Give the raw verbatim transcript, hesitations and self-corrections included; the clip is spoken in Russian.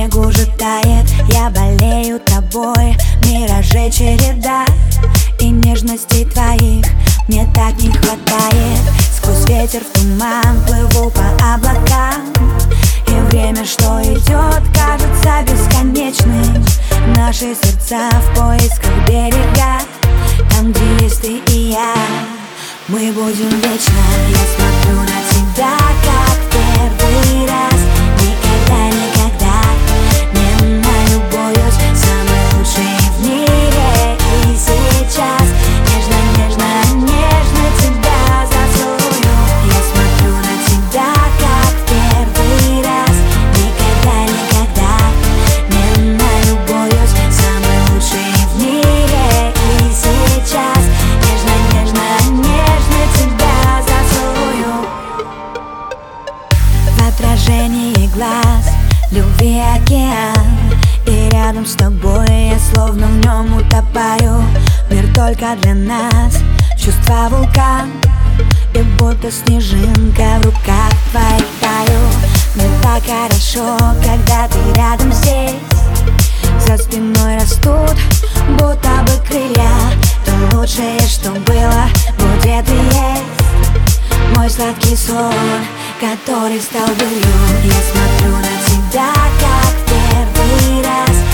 снег уже тает, я болею тобой. Миражей череда и нежностей твоих мне так не хватает. Сквозь ветер в туман плыву по облакам, и время, что идет, кажется бесконечным. Наши сердца в поисках берега, там, где есть ты и я, мы будем вечно. Я смотрю на тебя, как в первый раз. Никогда, никогда не налюбуюсь. Самый лучший в мире и сейчас. Нежно, нежно, нежно тебя зацелую. Я смотрю на тебя, как в первый раз. Никогда, никогда не налюбуюсь. Самый лучший в мире и сейчас. Нежно, нежно, нежно тебя зацелую. В отражении глаз любви океан, и рядом с тобой я словно в нем утопаю. Мир только для нас, чувства вулкан, и будто снежинка в руках твоих таю. Мне так хорошо, когда ты рядом здесь. За спиной растут будто бы крылья. То лучшее, что было, будет и есть мой сладкий сон, который стал былью. Я смотрю на тебя, как в первый раз.